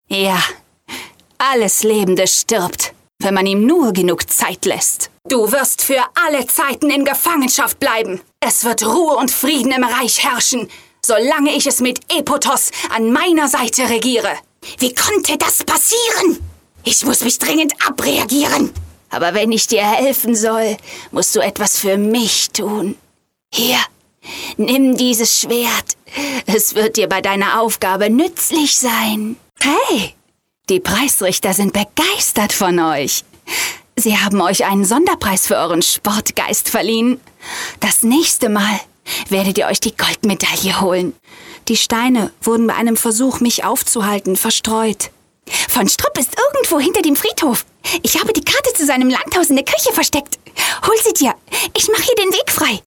Ja, alles Lebende stirbt, wenn man ihm nur genug Zeit lässt. Du wirst für alle Zeiten in Gefangenschaft bleiben. Es wird Ruhe und Frieden im Reich herrschen, solange ich es mit Epotos an meiner Seite regiere. Wie konnte das passieren? Ich muss mich dringend abreagieren. Aber wenn ich dir helfen soll, musst du etwas für mich tun. Hier, nimm dieses Schwert. Es wird dir bei deiner Aufgabe nützlich sein. Hey, die Preisrichter sind begeistert von euch. Sie haben euch einen Sonderpreis für euren Sportgeist verliehen. Das nächste Mal werdet ihr euch die Goldmedaille holen. Die Steine wurden bei einem Versuch, mich aufzuhalten, verstreut. Von Strupp ist irgendwo hinter dem Friedhof. Ich habe die Karte zu seinem Landhaus in der Küche versteckt. Hol sie dir. Ich mache hier den Weg frei.